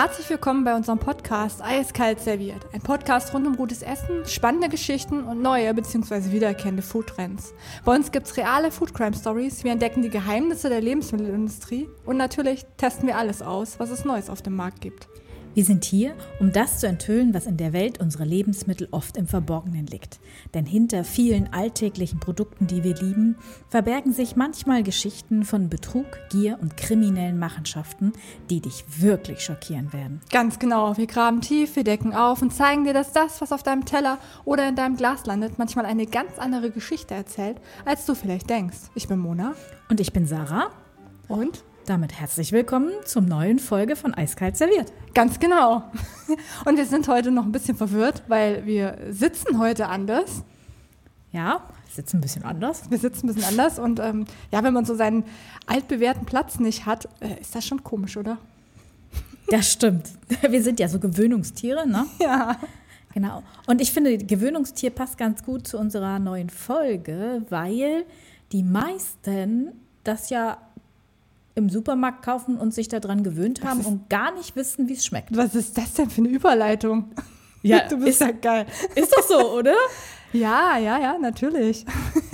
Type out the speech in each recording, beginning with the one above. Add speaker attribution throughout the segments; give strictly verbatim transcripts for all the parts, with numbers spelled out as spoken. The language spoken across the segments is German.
Speaker 1: Herzlich willkommen bei unserem Podcast Eiskalt serviert. Ein Podcast rund um gutes Essen, spannende Geschichten und neue bzw. wiedererkennende Foodtrends. Bei uns gibt es reale Food-Crime-Stories, wir entdecken die Geheimnisse der Lebensmittelindustrie und natürlich testen wir alles aus, was es Neues auf dem Markt gibt.
Speaker 2: Wir sind hier, um das zu enthüllen, was in der Welt unserer Lebensmittel oft im Verborgenen liegt. Denn hinter vielen alltäglichen Produkten, die wir lieben, verbergen sich manchmal Geschichten von Betrug, Gier und kriminellen Machenschaften, die dich wirklich schockieren werden.
Speaker 1: Ganz genau, wir graben tief, wir decken auf und zeigen dir, dass das, was auf deinem Teller oder in deinem Glas landet, manchmal eine ganz andere Geschichte erzählt, als du vielleicht denkst. Ich bin Mona.
Speaker 2: Und ich bin Sarah.
Speaker 1: Und?
Speaker 2: Damit herzlich willkommen zur neuen Folge von Eiskalt serviert.
Speaker 1: Ganz genau. Und wir sind heute noch ein bisschen verwirrt, weil wir sitzen heute anders.
Speaker 2: Ja, wir sitzen ein bisschen anders.
Speaker 1: Wir sitzen ein bisschen anders und ähm, ja, wenn man so seinen altbewährten Platz nicht hat, äh, ist das schon komisch, oder?
Speaker 2: Das stimmt. Wir sind ja so Gewöhnungstiere, ne?
Speaker 1: Ja.
Speaker 2: Genau. Und ich finde, Gewöhnungstier passt ganz gut zu unserer neuen Folge, weil die meisten das ja im Supermarkt kaufen und sich daran gewöhnt haben und gar nicht wissen, wie es schmeckt.
Speaker 1: Was ist das denn für eine Überleitung?
Speaker 2: Ja,
Speaker 1: du bist
Speaker 2: ist,
Speaker 1: ja geil.
Speaker 2: Ist doch so, oder?
Speaker 1: Ja, ja, ja, natürlich.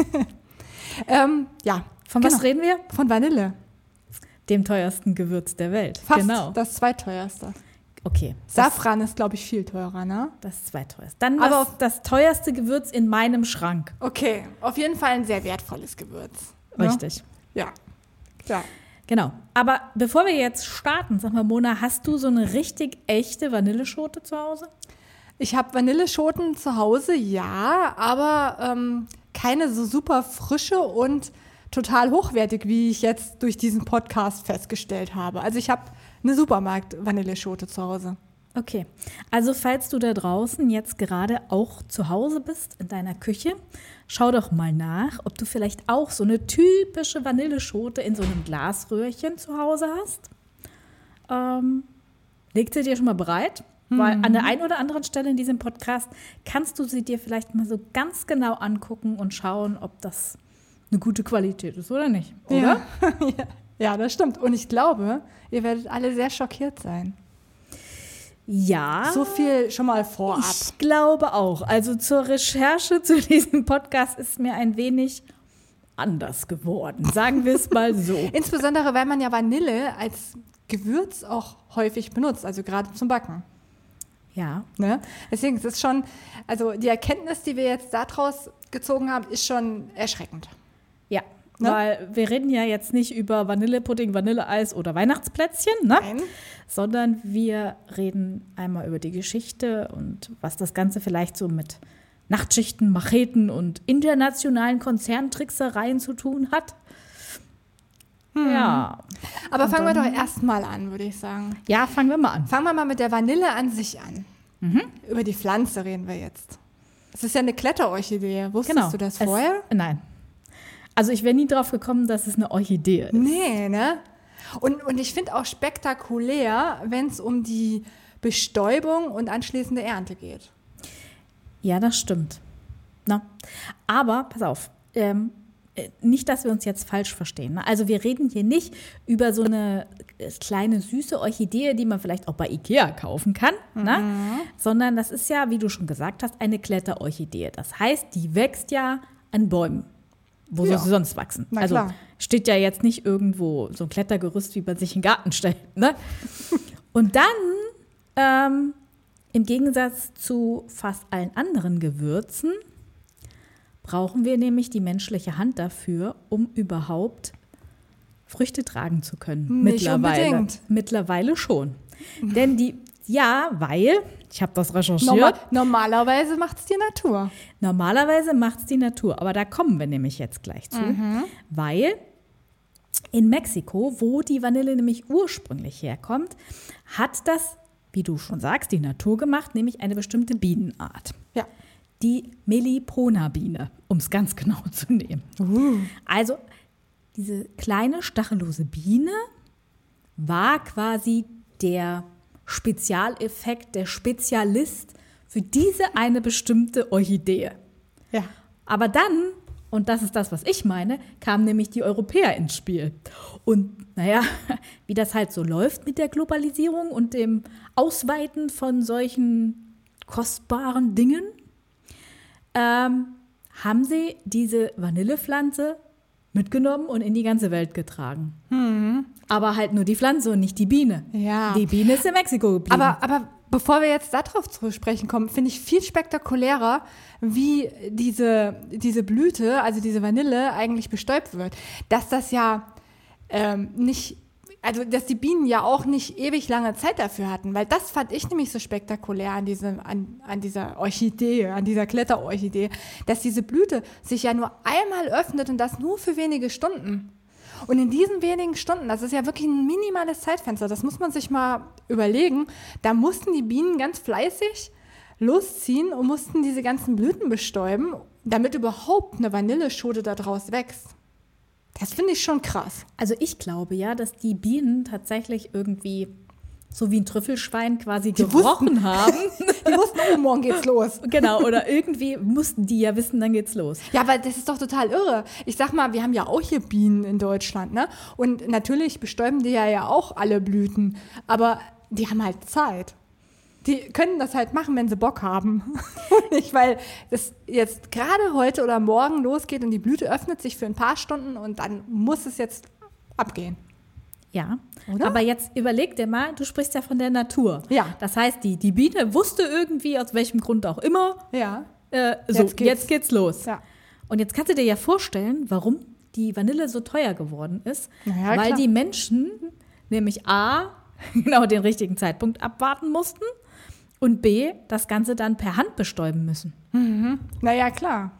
Speaker 1: ähm, ja.
Speaker 2: Von
Speaker 1: genau.
Speaker 2: was reden wir?
Speaker 1: Von Vanille.
Speaker 2: Dem teuersten Gewürz der Welt.
Speaker 1: Fast
Speaker 2: genau.
Speaker 1: Das zweiteuerste.
Speaker 2: Okay.
Speaker 1: Safran ist, glaube ich, viel teurer, ne?
Speaker 2: Das zweiteuerste. Dann
Speaker 1: Aber
Speaker 2: das, das teuerste Gewürz in meinem Schrank.
Speaker 1: Okay, auf jeden Fall ein sehr wertvolles Gewürz.
Speaker 2: Richtig.
Speaker 1: Ne? Ja, klar.
Speaker 2: Genau. Aber bevor wir jetzt starten, sag mal, Mona, hast du so eine richtig echte Vanilleschote zu Hause?
Speaker 1: Ich habe Vanilleschoten zu Hause, ja, aber ähm, keine so super frische und total hochwertig, wie ich jetzt durch diesen Podcast festgestellt habe. Also ich habe eine Supermarkt-Vanilleschote zu Hause.
Speaker 2: Okay, also falls du da draußen jetzt gerade auch zu Hause bist, in deiner Küche, schau doch mal nach, ob du vielleicht auch so eine typische Vanilleschote in so einem Glasröhrchen zu Hause hast. Ähm, leg sie dir schon mal bereit, mhm. weil an der einen oder anderen Stelle in diesem Podcast kannst du sie dir vielleicht mal so ganz genau angucken und schauen, ob das eine gute Qualität ist oder nicht, oder?
Speaker 1: Ja, ja, das stimmt. Und ich glaube, ihr werdet alle sehr schockiert sein.
Speaker 2: Ja.
Speaker 1: So viel schon mal vorab.
Speaker 2: Ich glaube auch. Also zur Recherche zu diesem Podcast ist mir ein wenig anders geworden. Sagen wir es mal so.
Speaker 1: Insbesondere, weil man ja Vanille als Gewürz auch häufig benutzt, also gerade zum Backen.
Speaker 2: Ja.
Speaker 1: Ne? Deswegen ist es schon, also die Erkenntnis, die wir jetzt daraus gezogen haben, ist schon erschreckend.
Speaker 2: Ja.
Speaker 1: Ne?
Speaker 2: Weil wir reden ja jetzt nicht über Vanillepudding, Vanilleeis oder Weihnachtsplätzchen, ne?
Speaker 1: Nein.
Speaker 2: Sondern wir reden einmal über die Geschichte und was das Ganze vielleicht so mit Nachtschichten, Macheten und internationalen Konzerntricksereien zu tun hat. Hm. Ja.
Speaker 1: Aber
Speaker 2: und
Speaker 1: fangen wir
Speaker 2: dann,
Speaker 1: doch erstmal an, würde ich sagen.
Speaker 2: Ja, fangen wir mal an.
Speaker 1: Fangen wir mal mit der Vanille an sich an.
Speaker 2: Mhm.
Speaker 1: Über die Pflanze reden wir jetzt. Es ist ja eine Kletterorchidee. Wusstest
Speaker 2: genau.
Speaker 1: du das
Speaker 2: es,
Speaker 1: vorher?
Speaker 2: Nein. Also ich wäre nie drauf gekommen, dass es eine Orchidee ist.
Speaker 1: Nee, ne? Und, und ich finde auch spektakulär, wenn es um die Bestäubung und anschließende Ernte geht.
Speaker 2: Ja, das stimmt. Na, aber, pass auf, ähm, nicht, dass wir uns jetzt falsch verstehen. Ne? Also wir reden hier nicht über so eine kleine, süße Orchidee, die man vielleicht auch bei Ikea kaufen kann, mhm. ne? Sondern das ist ja, wie du schon gesagt hast, eine Kletterorchidee. Das heißt, die wächst ja an Bäumen. Wo
Speaker 1: ja.
Speaker 2: soll sie sonst wachsen?
Speaker 1: Na
Speaker 2: also
Speaker 1: klar.
Speaker 2: Steht ja jetzt nicht irgendwo so ein Klettergerüst, wie man sich in den Garten stellt. Ne? Und dann, ähm, im Gegensatz zu fast allen anderen Gewürzen, brauchen wir nämlich die menschliche Hand dafür, um überhaupt Früchte tragen zu können.
Speaker 1: Nicht
Speaker 2: Mittlerweile.
Speaker 1: unbedingt.
Speaker 2: Mittlerweile schon. Denn die, ja, weil, ich habe das recherchiert.
Speaker 1: Normal, normalerweise macht es die Natur.
Speaker 2: Normalerweise macht es die Natur, aber da kommen wir nämlich jetzt gleich zu,
Speaker 1: Mhm.
Speaker 2: weil in Mexiko, wo die Vanille nämlich ursprünglich herkommt, hat das, wie du schon sagst, die Natur gemacht, nämlich eine bestimmte Bienenart.
Speaker 1: Ja.
Speaker 2: Die Melipona-Biene, um es ganz genau zu nehmen.
Speaker 1: Uh.
Speaker 2: Also diese kleine, stachellose Biene war quasi der Spezialeffekt, der Spezialist für diese eine bestimmte Orchidee.
Speaker 1: Ja.
Speaker 2: Aber dann und das ist das, was ich meine, kamen nämlich die Europäer ins Spiel. Und naja, wie das halt so läuft mit der Globalisierung und dem Ausweiten von solchen kostbaren Dingen, ähm, haben sie diese Vanillepflanze mitgenommen und in die ganze Welt getragen.
Speaker 1: Mhm.
Speaker 2: Aber halt nur die Pflanze und nicht die Biene.
Speaker 1: Ja.
Speaker 2: Die Biene ist in Mexiko geblieben.
Speaker 1: Aber, aber bevor wir jetzt darauf zu sprechen kommen, finde ich viel spektakulärer, wie diese, diese Blüte, also diese Vanille, eigentlich bestäubt wird. Dass das ja ähm, nicht, also dass die Bienen ja auch nicht ewig lange Zeit dafür hatten, weil das fand ich nämlich so spektakulär an, diesem, an, an dieser Orchidee, an dieser Kletterorchidee, dass diese Blüte sich ja nur einmal öffnet und das nur für wenige Stunden. Und in diesen wenigen Stunden, das ist ja wirklich ein minimales Zeitfenster, das muss man sich mal überlegen, da mussten die Bienen ganz fleißig losziehen und mussten diese ganzen Blüten bestäuben, damit überhaupt eine Vanilleschote da draus wächst. Das finde ich schon krass.
Speaker 2: Also ich glaube ja, dass die Bienen tatsächlich irgendwie so wie ein Trüffelschwein quasi
Speaker 1: Die
Speaker 2: gerochen
Speaker 1: wussten-
Speaker 2: haben.
Speaker 1: Die wussten, oh, morgen geht's los.
Speaker 2: Genau, oder irgendwie mussten die ja wissen, dann geht's los.
Speaker 1: Ja, aber das ist doch total irre. Ich sag mal, wir haben ja auch hier Bienen in Deutschland, ne? Und natürlich bestäuben die ja, ja auch alle Blüten. Aber die haben halt Zeit. Die können das halt machen, wenn sie Bock haben. Und nicht, weil das jetzt gerade heute oder morgen losgeht und die Blüte öffnet sich für ein paar Stunden und dann muss es jetzt abgehen.
Speaker 2: Ja,
Speaker 1: Oder?
Speaker 2: aber jetzt überleg dir mal, du sprichst ja von der Natur.
Speaker 1: Ja.
Speaker 2: Das heißt, die, die Biene wusste irgendwie, aus welchem Grund auch immer,
Speaker 1: Ja.
Speaker 2: äh, so,
Speaker 1: Jetzt
Speaker 2: jetzt
Speaker 1: geht's.
Speaker 2: geht's, los.
Speaker 1: Ja.
Speaker 2: Und jetzt kannst du dir ja vorstellen, warum die Vanille so teuer geworden ist.
Speaker 1: Na ja,
Speaker 2: weil
Speaker 1: klar.
Speaker 2: die Menschen nämlich A, genau den richtigen Zeitpunkt abwarten mussten und B, das Ganze dann per Hand bestäuben müssen.
Speaker 1: Naja, klar.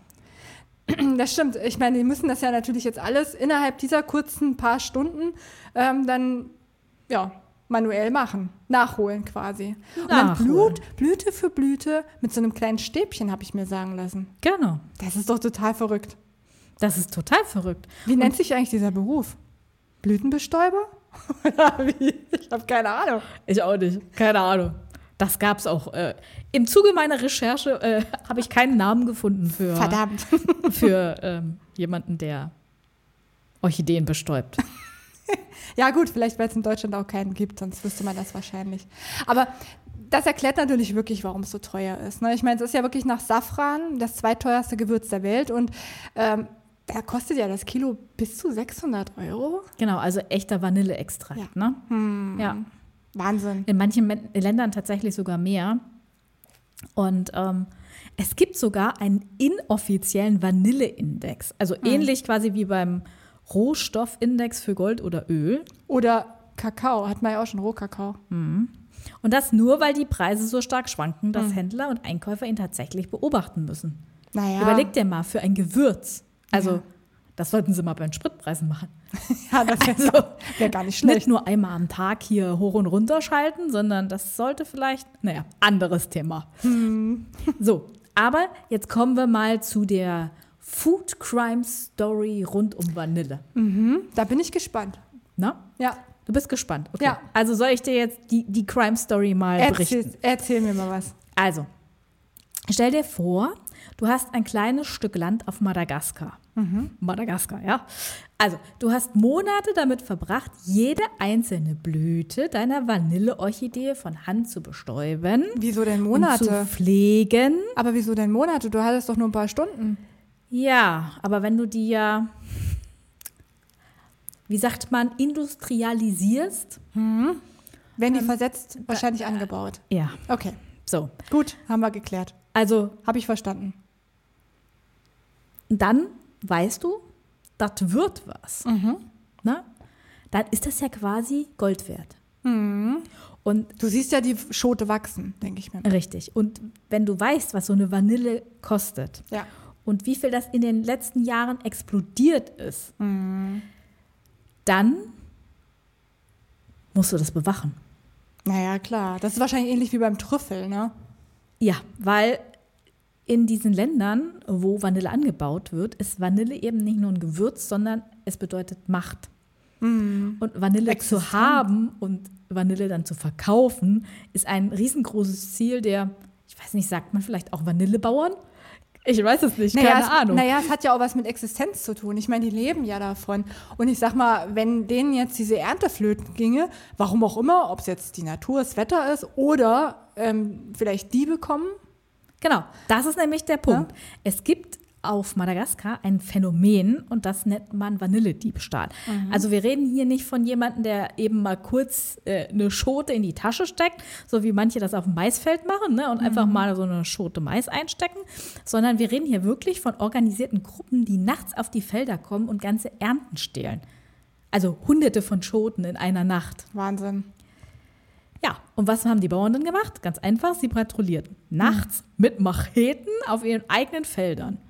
Speaker 1: Das stimmt. Ich meine, die müssen das ja natürlich jetzt alles innerhalb dieser kurzen paar Stunden ähm, dann ja, manuell machen. Nachholen quasi. Und dann
Speaker 2: Nachholen.
Speaker 1: Blut, Blüte für Blüte mit so einem kleinen Stäbchen, habe ich mir sagen lassen.
Speaker 2: Genau.
Speaker 1: Das ist doch total verrückt.
Speaker 2: Das ist total verrückt.
Speaker 1: Wie nennt sich eigentlich dieser Beruf? Blütenbestäuber? Oder wie? Ich habe keine Ahnung.
Speaker 2: Ich auch nicht. Keine Ahnung. Das gab's auch. Äh, Im Zuge meiner Recherche äh, habe ich keinen Namen gefunden für,
Speaker 1: Verdammt.
Speaker 2: für ähm, jemanden, der Orchideen bestäubt.
Speaker 1: Ja gut, vielleicht, weil es in Deutschland auch keinen gibt, sonst wüsste man das wahrscheinlich. Aber das erklärt natürlich wirklich, warum es so teuer ist. Ne? Ich meine, es ist ja wirklich nach Safran das zweiteuerste Gewürz der Welt und ähm, da kostet ja das Kilo bis zu sechshundert Euro.
Speaker 2: Genau, also echter Vanilleextrakt.
Speaker 1: Ja.
Speaker 2: Ne?
Speaker 1: Hm.
Speaker 2: Ja.
Speaker 1: Wahnsinn.
Speaker 2: In manchen Men- Ländern tatsächlich sogar mehr. Und ähm, es gibt sogar einen inoffiziellen Vanilleindex. Also ähnlich quasi wie beim Rohstoffindex für Gold oder Öl.
Speaker 1: Oder Kakao, hat man ja auch schon Rohkakao.
Speaker 2: Und das nur, weil die Preise so stark schwanken, dass Händler und Einkäufer ihn tatsächlich beobachten müssen.
Speaker 1: Naja.
Speaker 2: Überleg dir mal, für ein Gewürz. Also,
Speaker 1: Ja.
Speaker 2: das sollten sie mal bei den Spritpreisen machen.
Speaker 1: Ja, das wäre
Speaker 2: Also,
Speaker 1: wär gar nicht
Speaker 2: Nicht
Speaker 1: schlecht.
Speaker 2: nur einmal am Tag hier hoch und runter schalten, sondern das sollte vielleicht, naja, anderes Thema. So, aber jetzt kommen wir mal zu der Food Crime Story rund um Vanille.
Speaker 1: Da bin ich gespannt.
Speaker 2: Na?
Speaker 1: Ja,
Speaker 2: Du bist gespannt. Okay.
Speaker 1: Ja.
Speaker 2: Also soll ich dir jetzt die, die Crime Story mal
Speaker 1: erzähl,
Speaker 2: berichten?
Speaker 1: erzähl mir mal was.
Speaker 2: Also, stell dir vor, du hast ein kleines Stück Land auf Madagaskar. Madagaskar, ja. Also, du hast Monate damit verbracht, jede einzelne Blüte deiner Vanilleorchidee von Hand zu bestäuben
Speaker 1: Wieso denn
Speaker 2: und
Speaker 1: Monate?
Speaker 2: zu pflegen.
Speaker 1: Aber wieso denn Monate? Du hattest doch nur ein paar Stunden.
Speaker 2: Ja, aber wenn du die ja, wie sagt man, industrialisierst,
Speaker 1: Wenn die versetzt, wahrscheinlich angebaut.
Speaker 2: ja,
Speaker 1: Okay,
Speaker 2: so.
Speaker 1: gut, haben wir geklärt.
Speaker 2: Also,
Speaker 1: Habe ich verstanden.
Speaker 2: dann weißt du, das wird was. Na? Dann ist das ja quasi Gold wert. Und
Speaker 1: Du siehst ja die Schote wachsen, denke ich mir.
Speaker 2: richtig. Und wenn du weißt, was so eine Vanille kostet
Speaker 1: Ja.
Speaker 2: und wie viel das in den letzten Jahren explodiert ist, dann musst du das bewachen.
Speaker 1: Naja, klar. Das ist wahrscheinlich ähnlich wie beim Trüffel, ne?
Speaker 2: Ja, weil in diesen Ländern, wo Vanille angebaut wird, ist Vanille eben nicht nur ein Gewürz, sondern es bedeutet Macht. Und Vanille
Speaker 1: Existenz.
Speaker 2: zu haben und Vanille dann zu verkaufen, ist ein riesengroßes Ziel der, ich weiß nicht, sagt man vielleicht auch Vanillebauern? Ich weiß es nicht,
Speaker 1: Naja,
Speaker 2: keine
Speaker 1: es,
Speaker 2: Ahnung.
Speaker 1: Naja, es hat ja auch was mit Existenz zu tun. Ich meine, die leben ja davon. Und ich sag mal, wenn denen jetzt diese Ernte flöten ginge, warum auch immer, ob es jetzt die Natur, das Wetter ist oder ähm, vielleicht Diebe kommen.
Speaker 2: Genau, das ist nämlich der Punkt. Ja? Es gibt auf Madagaskar ein Phänomen und das nennt man Vanillediebstahl. Mhm. Also wir reden hier nicht von jemandem, der eben mal kurz äh, eine Schote in die Tasche steckt, so wie manche das auf dem Maisfeld machen, ne, und mhm. einfach mal so eine Schote Mais einstecken, sondern wir reden hier wirklich von organisierten Gruppen, die nachts auf die Felder kommen und ganze Ernten stehlen. Also hunderte von Schoten in einer Nacht.
Speaker 1: Wahnsinn.
Speaker 2: Ja, und was haben die Bauern dann gemacht? Ganz einfach, sie patrouillierten nachts mhm. mit Macheten auf ihren eigenen Feldern.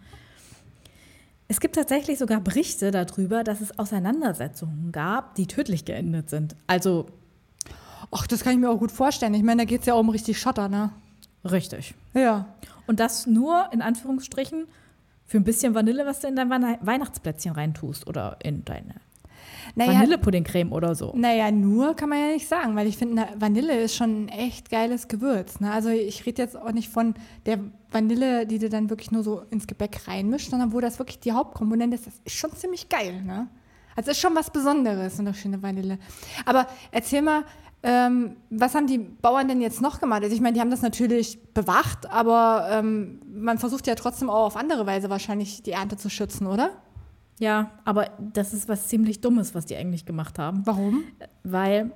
Speaker 2: Es gibt tatsächlich sogar Berichte darüber, dass es Auseinandersetzungen gab, die tödlich geendet sind. Also,
Speaker 1: ach, das kann ich mir auch gut vorstellen. Ich meine, da geht es ja auch um richtig Schotter, ne?
Speaker 2: Richtig.
Speaker 1: Ja.
Speaker 2: Und das nur, in Anführungsstrichen, für ein bisschen Vanille, was du in dein Weihnachtsplätzchen reintust oder in deine naja, Vanillepuddingcreme oder so.
Speaker 1: Naja, nur kann man ja nicht sagen, weil ich finde, Vanille ist schon ein echt geiles Gewürz. Ne? Also ich rede jetzt auch nicht von der Vanille, die du dann wirklich nur so ins Gebäck reinmischst, sondern wo das wirklich die Hauptkomponente ist. Das ist schon ziemlich geil. Ne? Also ist schon was Besonderes, eine schöne Vanille. Aber erzähl mal, ähm, was haben die Bauern denn jetzt noch gemacht? Also ich meine, die haben das natürlich bewacht, aber ähm, man versucht ja trotzdem auch auf andere Weise wahrscheinlich die Ernte zu schützen, oder?
Speaker 2: Ja, aber das ist was ziemlich Dummes, was die eigentlich gemacht haben.
Speaker 1: Warum?
Speaker 2: Weil,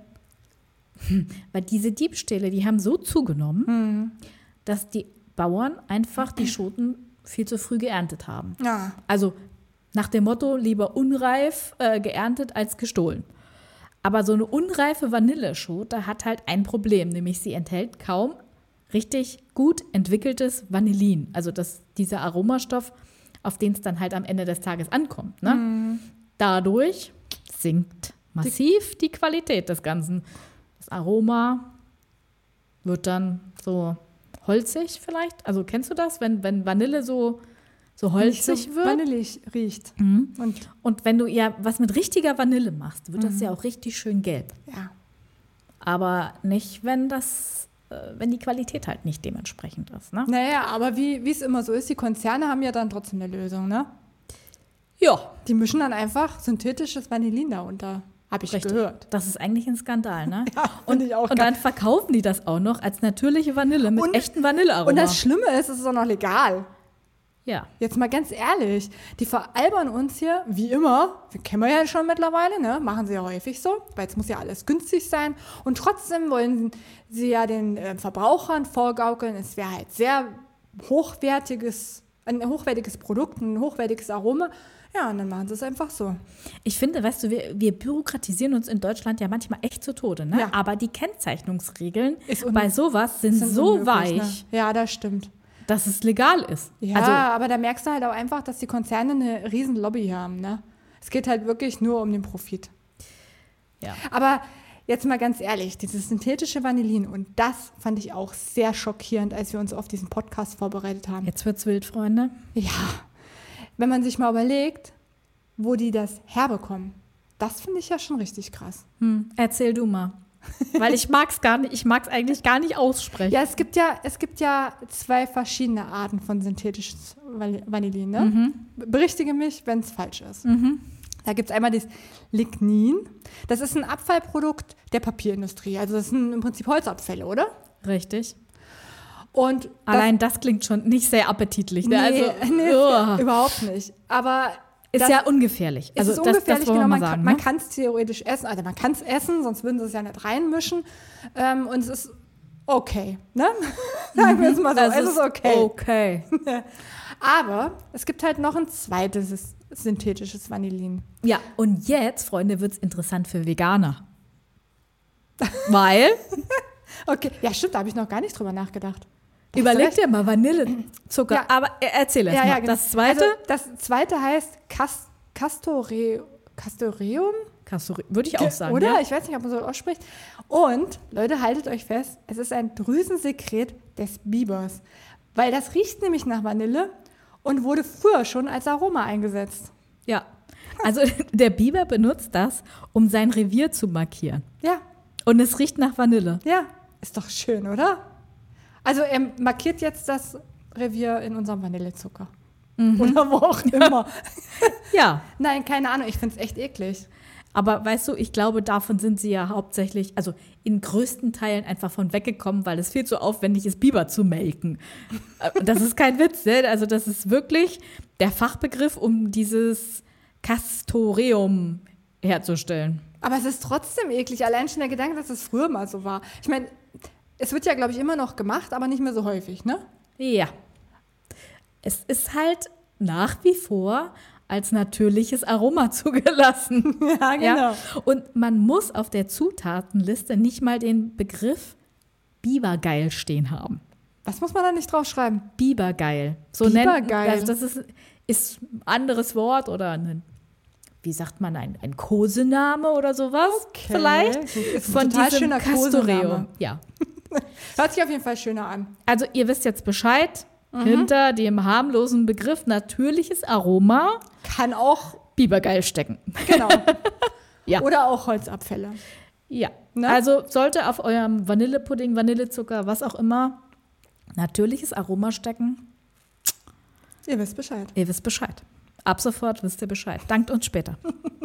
Speaker 2: weil diese Diebstähle, die haben so zugenommen, mhm. dass die Bauern einfach die Schoten viel zu früh geerntet haben.
Speaker 1: Ja.
Speaker 2: Also nach dem Motto, lieber unreif äh, geerntet als gestohlen. Aber so eine unreife Vanilleschote hat halt ein Problem, nämlich sie enthält kaum richtig gut entwickeltes Vanillin. Also das, dieser Aromastoff, auf den es dann halt am Ende des Tages ankommt. Ne? Mhm. Dadurch sinkt massiv die, die Qualität des Ganzen. Das Aroma wird dann so holzig vielleicht. Also kennst du das, wenn, wenn Vanille so, so holzig
Speaker 1: so
Speaker 2: wird?
Speaker 1: Vanillig riecht.
Speaker 2: Mhm. Und, und wenn du ja was mit richtiger Vanille machst, wird mhm. das ja auch richtig schön gelb.
Speaker 1: Ja.
Speaker 2: Aber nicht, wenn das wenn die Qualität halt nicht dementsprechend ist. Ne?
Speaker 1: Naja, aber wie es immer so ist, die Konzerne haben ja dann trotzdem eine Lösung, ne?
Speaker 2: Ja.
Speaker 1: Die mischen dann einfach synthetisches Vanillin da unter, habe ich
Speaker 2: Richtig.
Speaker 1: gehört.
Speaker 2: Das ist eigentlich ein Skandal, ne?
Speaker 1: Ja,
Speaker 2: und,
Speaker 1: ich auch
Speaker 2: und dann verkaufen die das auch noch als natürliche Vanille mit
Speaker 1: und,
Speaker 2: echten Vanillearoma.
Speaker 1: Und das Schlimme ist, es ist auch noch legal.
Speaker 2: Ja.
Speaker 1: Jetzt mal ganz ehrlich, die veralbern uns hier, wie immer, wir kennen wir ja schon mittlerweile, ne? Machen sie ja häufig so, weil es muss ja alles günstig sein und trotzdem wollen sie ja den äh, Verbrauchern vorgaukeln, es wäre halt sehr hochwertiges, ein hochwertiges Produkt, ein hochwertiges Aroma. Ja, und dann machen sie es einfach so.
Speaker 2: Ich finde, weißt du, wir, wir bürokratisieren uns in Deutschland ja manchmal echt zu Tode, ne?
Speaker 1: Ja.
Speaker 2: Aber die Kennzeichnungsregeln
Speaker 1: un-
Speaker 2: bei sowas sind, sind so unmöglich,
Speaker 1: weich. Ne? Ja, das stimmt.
Speaker 2: Dass es legal ist.
Speaker 1: Ja,
Speaker 2: also,
Speaker 1: aber da merkst du halt auch einfach, dass die Konzerne eine riesen Lobby haben. Ne? Es geht halt wirklich nur um den Profit.
Speaker 2: Ja.
Speaker 1: Aber jetzt mal ganz ehrlich, dieses synthetische Vanillin, und das fand ich auch sehr schockierend, als wir uns auf diesen Podcast vorbereitet haben.
Speaker 2: Jetzt wird's wild, Freunde.
Speaker 1: Ja, wenn man sich mal überlegt, wo die das herbekommen, das finde ich ja schon richtig krass.
Speaker 2: Hm, erzähl du mal. Weil ich mag es gar nicht, ich mag es eigentlich gar nicht aussprechen.
Speaker 1: Ja, es gibt ja, es gibt ja zwei verschiedene Arten von synthetisches Vanillin. Ne?
Speaker 2: Mhm.
Speaker 1: Berichtige mich, wenn es falsch ist.
Speaker 2: Mhm.
Speaker 1: Da gibt es einmal das Lignin. Das ist ein Abfallprodukt der Papierindustrie. Also das sind im Prinzip Holzabfälle, oder?
Speaker 2: Richtig.
Speaker 1: Und
Speaker 2: allein das, das klingt schon nicht sehr appetitlich. Ne?
Speaker 1: Nee,
Speaker 2: also,
Speaker 1: nee,
Speaker 2: oh.
Speaker 1: überhaupt nicht. Aber
Speaker 2: ist
Speaker 1: das,
Speaker 2: ja ungefährlich. Also
Speaker 1: ist
Speaker 2: das,
Speaker 1: ungefährlich,
Speaker 2: das
Speaker 1: genau. Man,
Speaker 2: sagen,
Speaker 1: man
Speaker 2: ne?
Speaker 1: kann es theoretisch essen. Also man kann es essen, sonst würden sie es ja nicht reinmischen. Ähm, und es ist okay. Ne? Sagen wir es mal so.
Speaker 2: Das
Speaker 1: es ist okay.
Speaker 2: Okay.
Speaker 1: Aber es gibt halt noch ein zweites synthetisches Vanillin.
Speaker 2: Ja, und jetzt, Freunde, wird es interessant für Veganer. Weil?
Speaker 1: Okay, ja stimmt, da habe ich noch gar nicht drüber nachgedacht.
Speaker 2: Überleg dir mal Vanillezucker. Ja. Aber erzähl es
Speaker 1: ja,
Speaker 2: mal.
Speaker 1: Ja, genau.
Speaker 2: Das zweite?
Speaker 1: Also, das zweite heißt Cas- Castore- Castoreum.
Speaker 2: Castor- Würde ich auch sagen.
Speaker 1: Oder?
Speaker 2: Ja.
Speaker 1: Ich weiß nicht, ob man so ausspricht. Und, Leute, haltet euch fest, es ist ein Drüsensekret des Bibers. Weil das riecht nämlich nach Vanille und wurde früher schon als Aroma eingesetzt.
Speaker 2: Ja. Also der Biber benutzt das, um sein Revier zu markieren.
Speaker 1: Ja.
Speaker 2: Und es riecht nach Vanille.
Speaker 1: Ja. Ist doch schön, oder? Also er markiert jetzt das Revier in unserem Vanillezucker. Mhm. Oder wo auch immer.
Speaker 2: Ja.
Speaker 1: Nein, keine Ahnung, ich finde es echt eklig.
Speaker 2: Aber weißt du, ich glaube, davon sind sie ja hauptsächlich, also in größten Teilen einfach von weggekommen, weil es viel zu aufwendig ist, Biber zu melken. Das ist kein Witz, ne? Also das ist wirklich der Fachbegriff, um dieses Castoreum herzustellen.
Speaker 1: Aber es ist trotzdem eklig, allein schon der Gedanke, dass es früher mal so war. Ich meine, es wird ja, glaube ich, immer noch gemacht, aber nicht mehr so häufig, ne?
Speaker 2: Ja. Es ist halt nach wie vor als natürliches Aroma zugelassen.
Speaker 1: Ja, genau. Ja?
Speaker 2: Und man muss auf der Zutatenliste nicht mal den Begriff Bibergeil stehen haben.
Speaker 1: Was muss man da nicht draufschreiben?
Speaker 2: Bibergeil. So
Speaker 1: Bibergeil.
Speaker 2: Nennt, das ist, ist ein anderes Wort oder ein, wie sagt man, ein, ein Kosename oder sowas
Speaker 1: okay.
Speaker 2: vielleicht.
Speaker 1: Ist ein
Speaker 2: von
Speaker 1: total
Speaker 2: diesem
Speaker 1: schöner
Speaker 2: Castoreum. Ja.
Speaker 1: Hört sich auf jeden Fall schöner an.
Speaker 2: Also ihr wisst jetzt Bescheid. Mhm. Hinter dem harmlosen Begriff natürliches Aroma
Speaker 1: kann auch
Speaker 2: Bibergeil stecken.
Speaker 1: Genau.
Speaker 2: Ja.
Speaker 1: Oder auch Holzabfälle.
Speaker 2: Ja.
Speaker 1: Ne?
Speaker 2: Also sollte auf eurem Vanillepudding, Vanillezucker, was auch immer, natürliches Aroma stecken.
Speaker 1: Ihr wisst Bescheid.
Speaker 2: Ihr wisst Bescheid. Ab sofort wisst ihr Bescheid. Dankt uns später.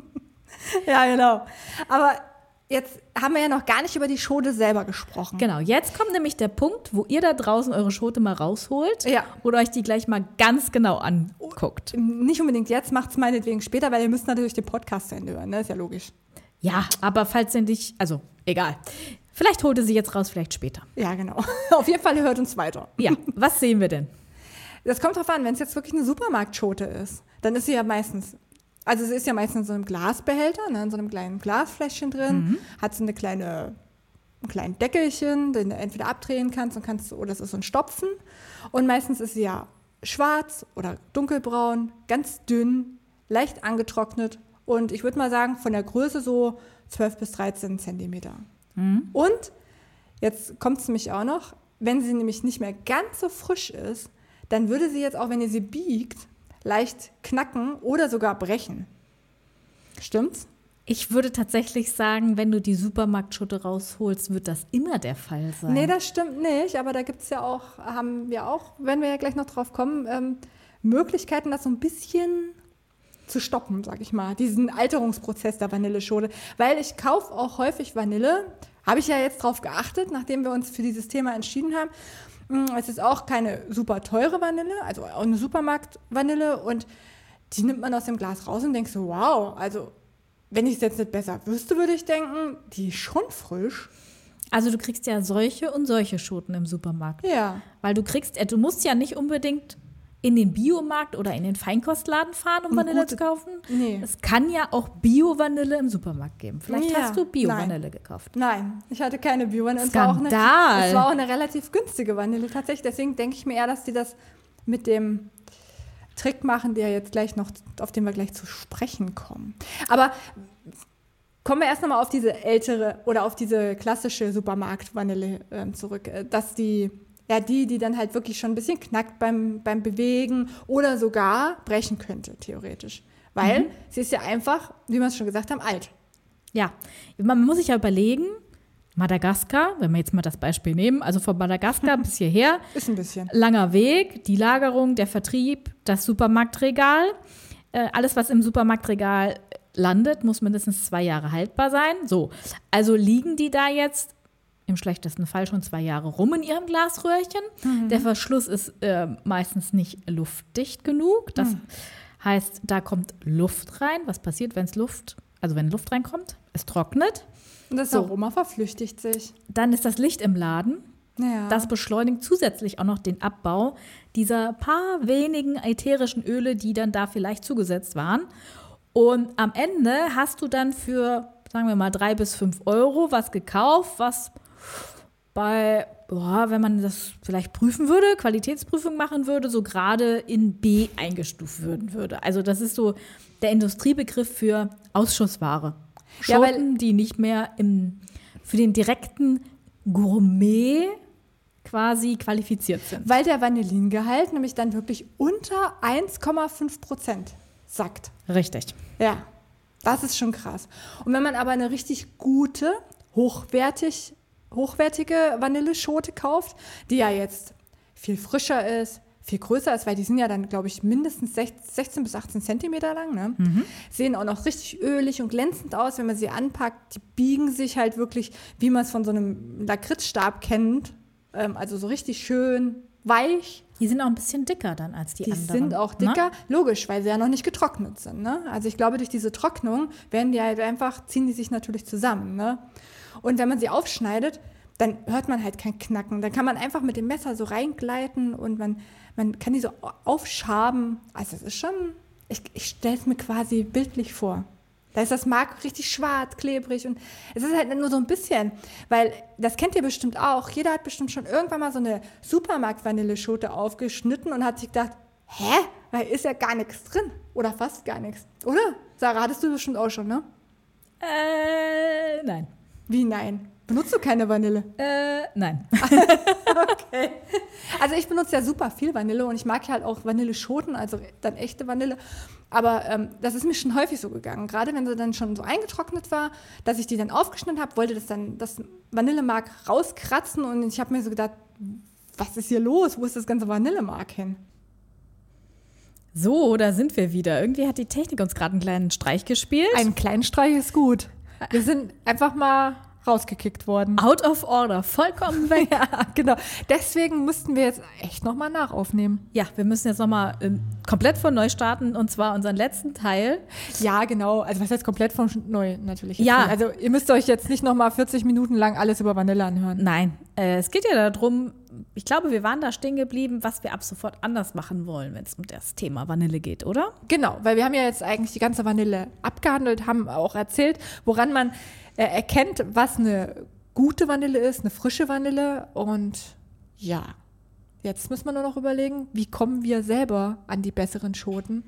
Speaker 1: Ja, genau. Aber jetzt haben wir ja noch gar nicht über die Schote selber gesprochen.
Speaker 2: Genau, jetzt kommt nämlich der Punkt, wo ihr da draußen eure Schote mal rausholt
Speaker 1: ja.
Speaker 2: oder euch die gleich mal ganz genau anguckt.
Speaker 1: Nicht unbedingt jetzt, macht es meinetwegen später, weil ihr müsst natürlich den Podcast zu Ende hören, ne? Ist ja logisch.
Speaker 2: Ja, aber falls ihr nicht, also egal. Vielleicht holt ihr sie jetzt raus, vielleicht später.
Speaker 1: Ja, genau. Auf jeden Fall hört uns weiter.
Speaker 2: Ja, was sehen wir denn?
Speaker 1: Das kommt drauf an, wenn es jetzt wirklich eine Supermarktschote ist, dann ist sie ja meistens... Also sie ist ja meistens in so einem Glasbehälter, ne, in so einem kleinen Glasfläschchen drin, mhm. hat so eine kleine, ein kleines Deckelchen, den du entweder abdrehen kannst und kannst, oder es ist so ein Stopfen. Und meistens ist sie ja schwarz oder dunkelbraun, ganz dünn, leicht angetrocknet und ich würde mal sagen, von der Größe so zwölf bis dreizehn Zentimeter. Mhm. Und jetzt kommt es nämlich auch noch, wenn sie nämlich nicht mehr ganz so frisch ist, dann würde sie jetzt auch, wenn ihr sie biegt, leicht knacken oder sogar brechen. Stimmt's?
Speaker 2: Ich würde tatsächlich sagen, wenn du die Supermarktschote rausholst, wird das immer der Fall sein.
Speaker 1: Nee, das stimmt nicht, aber da gibt es ja auch, haben wir auch, wenn wir ja gleich noch drauf kommen, ähm, Möglichkeiten, das so ein bisschen zu stoppen, sag ich mal, diesen Alterungsprozess der Vanilleschote. Weil ich kaufe auch häufig Vanille, habe ich ja jetzt drauf geachtet, nachdem wir uns für dieses Thema entschieden haben. Es ist auch keine super teure Vanille, also auch eine Supermarkt-Vanille und die nimmt man aus dem Glas raus und denkt so, wow, also wenn ich es jetzt nicht besser wüsste, würde ich denken, die ist schon frisch.
Speaker 2: Also du kriegst ja solche und solche Schoten im Supermarkt.
Speaker 1: Ja.
Speaker 2: Weil du kriegst, du musst ja nicht unbedingt in den Biomarkt oder in den Feinkostladen fahren, um Vanille
Speaker 1: Gute,
Speaker 2: zu kaufen.
Speaker 1: Nee.
Speaker 2: Es kann ja auch Bio-Vanille im Supermarkt geben. Vielleicht
Speaker 1: ja,
Speaker 2: hast du Bio-Vanille gekauft.
Speaker 1: Nein, ich hatte keine Bio-Vanille.
Speaker 2: Skandal.
Speaker 1: Es war, eine, es war auch eine relativ günstige Vanille tatsächlich. Deswegen denke ich mir eher, dass die das mit dem Trick machen, der jetzt gleich noch, auf den wir gleich zu sprechen kommen. Aber kommen wir erst nochmal auf diese ältere oder auf diese klassische Supermarkt-Vanille äh, zurück. Dass die Ja, die, die dann halt wirklich schon ein bisschen knackt beim, beim Bewegen oder sogar brechen könnte, theoretisch. Weil mhm. sie ist ja einfach, wie wir es schon gesagt haben, alt.
Speaker 2: Ja, man muss sich ja überlegen, Madagaskar, wenn wir jetzt mal das Beispiel nehmen, also von Madagaskar bis hierher.
Speaker 1: Ist ein bisschen.
Speaker 2: Langer Weg, die Lagerung, der Vertrieb, das Supermarktregal. Äh, alles, was im Supermarktregal landet, muss mindestens zwei Jahre haltbar sein. So, also liegen die da jetzt im schlechtesten Fall schon zwei Jahre rum in ihrem Glasröhrchen. Mhm. Der Verschluss ist äh, meistens nicht luftdicht genug. Das mhm. heißt, da kommt Luft rein. Was passiert, wenn es Luft, also wenn Luft reinkommt? Es trocknet.
Speaker 1: Und das so. Aroma verflüchtigt sich.
Speaker 2: Dann ist das Licht im Laden.
Speaker 1: Ja.
Speaker 2: Das beschleunigt zusätzlich auch noch den Abbau dieser paar wenigen ätherischen Öle, die dann da vielleicht zugesetzt waren. Und am Ende hast du dann für, sagen wir mal, drei bis fünf Euro was gekauft, was bei, boah, wenn man das vielleicht prüfen würde, Qualitätsprüfung machen würde, so gerade in B eingestuft würden würde. Also das ist so der Industriebegriff für Ausschussware. Schoten, ja, weil, die nicht mehr im, für den direkten Gourmet quasi qualifiziert sind.
Speaker 1: Weil der Vanillingehalt nämlich dann wirklich unter eins Komma fünf Prozent sackt.
Speaker 2: Richtig.
Speaker 1: Ja, das ist schon krass. Und wenn man aber eine richtig gute, hochwertig hochwertige Vanilleschote kauft, die ja jetzt viel frischer ist, viel größer ist, weil die sind ja dann, glaube ich, mindestens sechzehn bis achtzehn Zentimeter lang. Ne?
Speaker 2: Mhm.
Speaker 1: Sehen auch noch richtig ölig und glänzend aus, wenn man sie anpackt. Die biegen sich halt wirklich, wie man es von so einem Lakritzstab kennt. Ähm, also so richtig schön weich.
Speaker 2: Die sind auch ein bisschen dicker dann als die,
Speaker 1: Die
Speaker 2: anderen.
Speaker 1: sind auch dicker,
Speaker 2: Ne?
Speaker 1: logisch, weil sie ja noch nicht getrocknet sind. Ne? Also ich glaube, durch diese Trocknung werden die halt einfach, ziehen die sich natürlich zusammen. Ne? Und wenn man sie aufschneidet, dann hört man halt kein Knacken. Dann kann man einfach mit dem Messer so reingleiten und man, man kann die so aufschaben. Also es ist schon, ich, ich stelle es mir quasi bildlich vor. Da ist das Mark richtig schwarz, klebrig und es ist halt nur so ein bisschen, weil das kennt ihr bestimmt auch. Jeder hat bestimmt schon irgendwann mal so eine Supermarkt-Vanilleschote aufgeschnitten und hat sich gedacht, hä, da ist ja gar nichts drin oder fast gar nichts, oder? Sarah, hattest du bestimmt auch schon, ne?
Speaker 2: Äh, nein.
Speaker 1: Wie nein? Benutzt du keine Vanille?
Speaker 2: Äh, nein.
Speaker 1: Okay. Also ich benutze ja super viel Vanille und ich mag ja halt auch Vanilleschoten, also dann echte Vanille. Aber ähm, das ist mir schon häufig so gegangen. Gerade wenn sie dann schon so eingetrocknet war, dass ich die dann aufgeschnitten habe, wollte das dann das Vanillemark rauskratzen und ich habe mir so gedacht, was ist hier los? Wo ist das ganze Vanillemark hin?
Speaker 2: So, da sind wir wieder. Irgendwie hat die Technik uns gerade einen kleinen Streich gespielt.
Speaker 1: Ein kleinen Streich ist gut. Wir sind einfach mal rausgekickt worden.
Speaker 2: Out of order, vollkommen weg.
Speaker 1: Ja, genau. Deswegen mussten wir jetzt echt nochmal nachaufnehmen.
Speaker 2: Ja, wir müssen jetzt nochmal ähm, komplett von neu starten und zwar unseren letzten Teil.
Speaker 1: Ja, genau. Also was heißt komplett von neu natürlich.
Speaker 2: Ja.
Speaker 1: Nicht. Also ihr müsst euch jetzt nicht nochmal vierzig Minuten lang alles über Vanille anhören.
Speaker 2: Nein, äh, es geht ja darum, ich glaube, wir waren da stehen geblieben, was wir ab sofort anders machen wollen, wenn es um das Thema Vanille geht, oder?
Speaker 1: Genau, weil wir haben ja jetzt eigentlich die ganze Vanille abgehandelt, haben auch erzählt, woran man äh, erkennt, was eine gute Vanille ist, eine frische Vanille. Und ja, jetzt müssen wir nur noch überlegen, wie kommen wir selber an die besseren Schoten?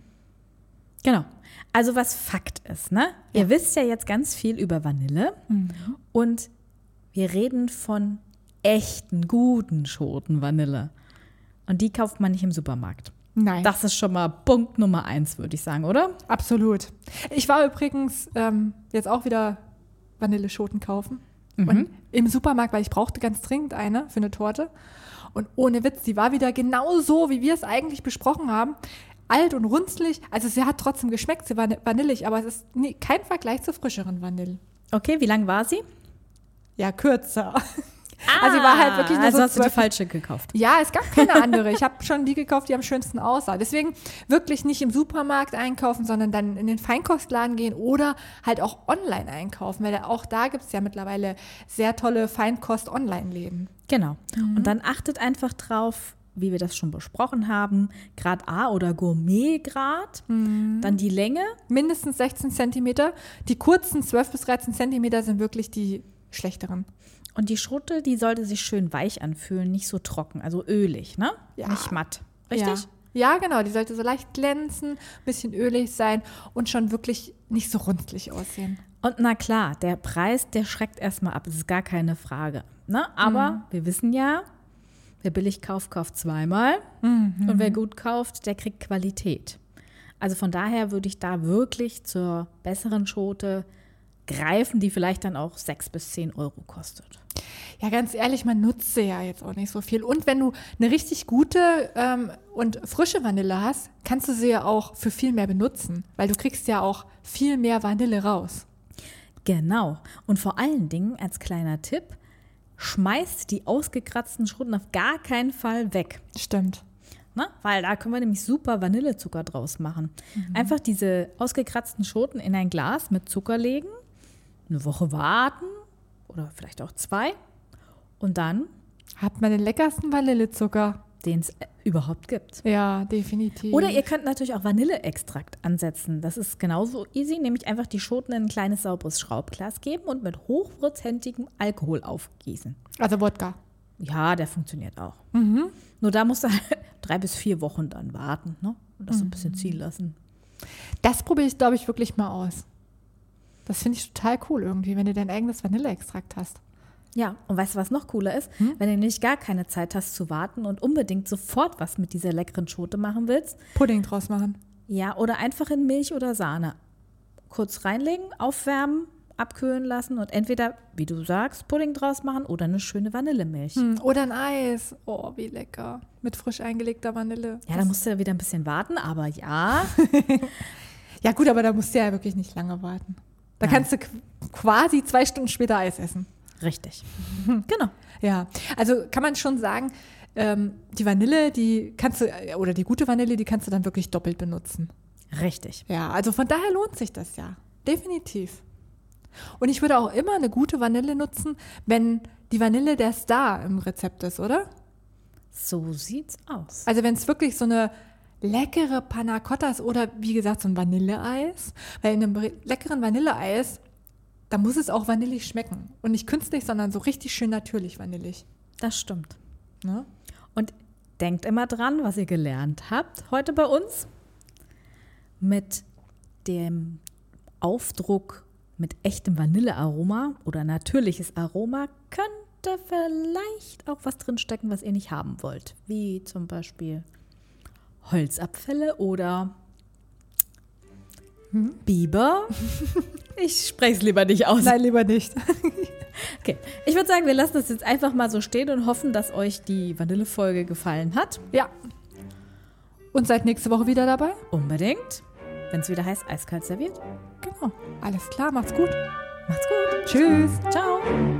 Speaker 2: Genau. Also was Fakt ist, ne?
Speaker 1: Ja.
Speaker 2: Ihr wisst ja jetzt ganz viel über Vanille
Speaker 1: Mhm.
Speaker 2: und wir reden von echten, guten Schoten Vanille. Und die kauft man nicht im Supermarkt.
Speaker 1: Nein,
Speaker 2: Das ist schon mal Punkt Nummer eins, würde ich sagen, oder?
Speaker 1: absolut. Ich war übrigens ähm, jetzt auch wieder Vanilleschoten kaufen.
Speaker 2: Mhm.
Speaker 1: Und im Supermarkt, weil ich brauchte ganz dringend eine für eine Torte. Und ohne Witz, die war wieder genau so, wie wir es eigentlich besprochen haben. Alt und runzlig. Also sie hat trotzdem geschmeckt, sie war vanillig, aber es ist nie, kein Vergleich zur frischeren Vanille.
Speaker 2: Okay, wie lang war sie?
Speaker 1: Ja, kürzer. Also sie war halt wirklich nur
Speaker 2: also
Speaker 1: so
Speaker 2: hast du die
Speaker 1: zwölf-
Speaker 2: falsche gekauft.
Speaker 1: Ja, es gab keine andere. Ich habe schon die gekauft, die am schönsten aussah. Deswegen wirklich nicht im Supermarkt einkaufen, sondern dann in den Feinkostladen gehen oder halt auch online einkaufen, weil auch da gibt es ja mittlerweile sehr tolle Feinkost-Online-Läden.
Speaker 2: Genau. Und dann achtet einfach drauf, wie wir das schon besprochen haben, Grad A oder Gourmet-Grad, dann die Länge.
Speaker 1: Mindestens sechzehn Zentimeter. Die kurzen zwölf bis dreizehn Zentimeter sind wirklich die schlechteren.
Speaker 2: Und die Schote, die sollte sich schön weich anfühlen, nicht so trocken, also ölig, ne?
Speaker 1: Ja.
Speaker 2: Nicht matt. Richtig?
Speaker 1: Ja. Ja, genau. Die sollte so leicht glänzen, ein bisschen ölig sein und schon wirklich nicht so runzlig aussehen.
Speaker 2: Und na klar, der Preis, der schreckt erstmal ab, das ist gar keine Frage. Ne? Aber wir wissen ja, wer billig kauft, kauft zweimal. Und wer gut kauft, der kriegt Qualität. Also von daher würde ich da wirklich zur besseren Schote greifen, die vielleicht dann auch sechs bis zehn Euro kostet.
Speaker 1: Ja, ganz ehrlich, man nutzt sie ja jetzt auch nicht so viel. Und wenn du eine richtig gute ähm, und frische Vanille hast, kannst du sie ja auch für viel mehr benutzen, weil du kriegst ja auch viel mehr Vanille raus.
Speaker 2: Genau. Und vor allen Dingen als kleiner Tipp, schmeißt die ausgekratzten Schoten auf gar keinen Fall weg.
Speaker 1: Stimmt.
Speaker 2: Ne? Weil da können wir nämlich super Vanillezucker draus machen. Einfach diese ausgekratzten Schoten in ein Glas mit Zucker legen, eine Woche warten oder vielleicht auch zwei und dann,
Speaker 1: Hat man den leckersten Vanillezucker.
Speaker 2: den es überhaupt gibt.
Speaker 1: Ja, definitiv.
Speaker 2: Oder ihr könnt natürlich auch Vanilleextrakt ansetzen. Das ist genauso easy, nämlich einfach die Schoten in ein kleines sauberes Schraubglas geben und mit hochprozentigem Alkohol aufgießen.
Speaker 1: Also Wodka.
Speaker 2: Ja, der funktioniert auch.
Speaker 1: Mhm.
Speaker 2: Nur da musst du halt drei bis vier Wochen dann warten, ne? Und das so ein bisschen ziehen lassen.
Speaker 1: Das probiere ich, glaube ich, wirklich mal aus. Das finde ich total cool irgendwie, wenn du dein eigenes Vanilleextrakt hast.
Speaker 2: Ja, und weißt du, was noch cooler ist? Hm? Wenn du nicht gar keine Zeit hast zu warten und unbedingt sofort was mit dieser leckeren Schote machen willst.
Speaker 1: Pudding draus machen.
Speaker 2: Ja, oder einfach in Milch oder Sahne. Kurz reinlegen, aufwärmen, abkühlen lassen und entweder, wie du sagst, Pudding draus machen oder eine schöne Vanillemilch.
Speaker 1: Hm, oder ein Eis. Oh, wie lecker. Mit frisch eingelegter Vanille.
Speaker 2: Ja, da musst du ja wieder ein bisschen warten, aber ja.
Speaker 1: Ja gut, aber da musst du ja wirklich nicht lange warten. Da
Speaker 2: Nein.
Speaker 1: kannst du qu- quasi zwei Stunden später Eis essen.
Speaker 2: Richtig. Genau.
Speaker 1: Ja, also kann man schon sagen, ähm, die Vanille, die kannst du, oder die gute Vanille, die kannst du dann wirklich doppelt benutzen.
Speaker 2: Richtig.
Speaker 1: Ja, also von daher lohnt sich das ja. Definitiv. Und ich würde auch immer eine gute Vanille nutzen, wenn die Vanille der Star im Rezept ist, oder?
Speaker 2: So sieht's aus.
Speaker 1: Also wenn es wirklich so eine leckere Panna Cotta ist oder wie gesagt so ein Vanilleeis, weil in einem re- leckeren Vanilleeis, da muss es auch vanillig schmecken. Und nicht künstlich, sondern so richtig schön natürlich vanillig.
Speaker 2: Das stimmt.
Speaker 1: Ne?
Speaker 2: Und denkt immer dran, was ihr gelernt habt heute bei uns. Mit dem Aufdruck mit echtem Vanillearoma oder natürliches Aroma könnte vielleicht auch was drinstecken, was ihr nicht haben wollt. Wie zum Beispiel Holzabfälle oder hm? Biber. Ich spreche es lieber nicht aus.
Speaker 1: Nein, lieber nicht.
Speaker 2: Okay, ich würde sagen, wir lassen das jetzt einfach mal so stehen und hoffen, dass euch die Vanillefolge gefallen hat.
Speaker 1: Ja. Und seid nächste Woche wieder dabei?
Speaker 2: Unbedingt. Wenn es wieder heißt, eiskalt serviert.
Speaker 1: Genau. Alles klar, macht's gut.
Speaker 2: Macht's gut.
Speaker 1: Tschüss.
Speaker 2: Ciao.